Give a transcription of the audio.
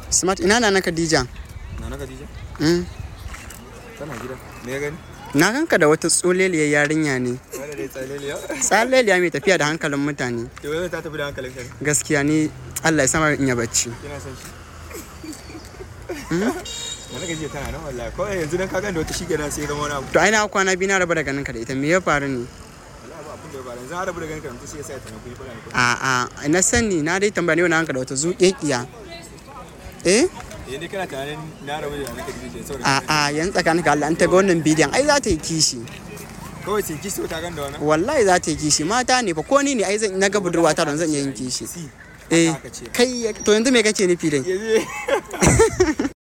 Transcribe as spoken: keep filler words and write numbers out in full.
Smart ina na Khadija? Na Khadija? Mm. Tana gida. Me gani? Na ganka da wata tsoleliyar yarinya ne. Wanda dai tsaleliya? Tsaleliya mai tafiya da hankalin mutane. To wai ta tafi da hankalin kai. Gaskiya ni Allah ya sama in ya bacci. Kina son shi? Mm? Na Khadija tana nan wallahi. Ko yanzu dan ka gani da wata shi kenan sai zama wani abu. To ai na kwana biyu na raba da ganin ka da ita. Me ya faru ne? Wallahi ba abin da ya faru. Yanzu an rabu da ganin ka mutum sai ya sa ta na kuyi fara ne. A'a, na sani na dai tambaya ne wannan hanka da wata zuƙeƙiya. Eh? Eh ni kana tunanin na rabu da na Khadija saboda. A'a, yan tsakanin ka Allah an ta ga wannan bidiyon ai za ta yi kishi. Kawai sai kishi ta gan da wannan. Wallahi za ta yi kishi mata ne fa ko ni ne ai zan na ga budurwa ta don zan yi kishi. Eh kai to yanzu me kake nufi dai?